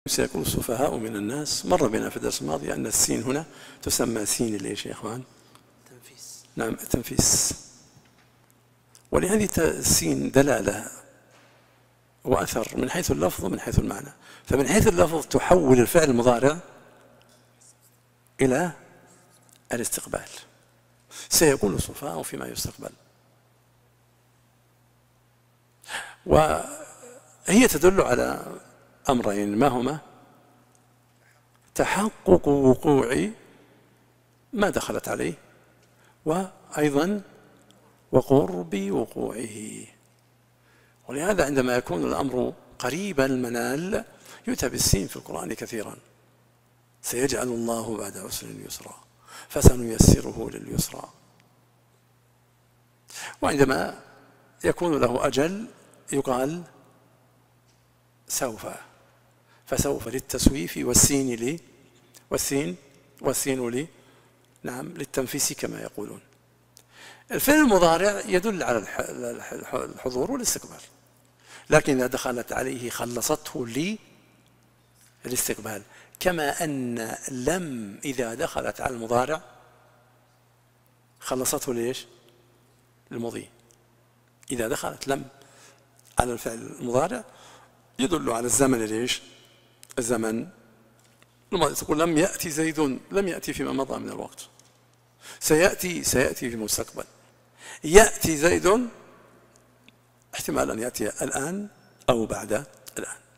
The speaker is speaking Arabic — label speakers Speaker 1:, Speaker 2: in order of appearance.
Speaker 1: سيكون السفهاء من الناس. مر بنا في الدرس الماضي أن السين هنا تسمى سين الإيش يا إخوان؟
Speaker 2: تنفيس.
Speaker 1: نعم، التنفيس. ولهذه السين دلالة وأثر من حيث اللفظ ومن حيث المعنى. فمن حيث اللفظ تحول الفعل المضارع إلى الاستقبال. سيكون السفهاء فيما يستقبل، وهي تدل على أمرين، ما هما؟ تحقق وقوع ما دخلت عليه، وأيضا وقرب وقوعه. ولهذا عندما يكون الأمر قريب المنال يؤتى بالسين في القرآن كثيرا. سيجعل الله بعد عسر يسرا فسنيسره لليسرى. وعندما يكون له أجل يقال سوف، فسوف للتسويف والسين نعم للتنفيس كما يقولون. الفعل المضارع يدل على الحضور والاستقبال، لكن إذا دخلت عليه خلصته للاستقبال، كما أن لم إذا دخلت على المضارع خلصته ليش؟ للمضي. إذا دخلت لم على الفعل المضارع يدل على الزمن ليش؟ الزمن الماضي. تقول لم يأتي زيد، لم يأتي فيما مضى من الوقت. سيأتي في المستقبل. يأتي زيد احتمال أن يأتي الآن أو بعد الآن.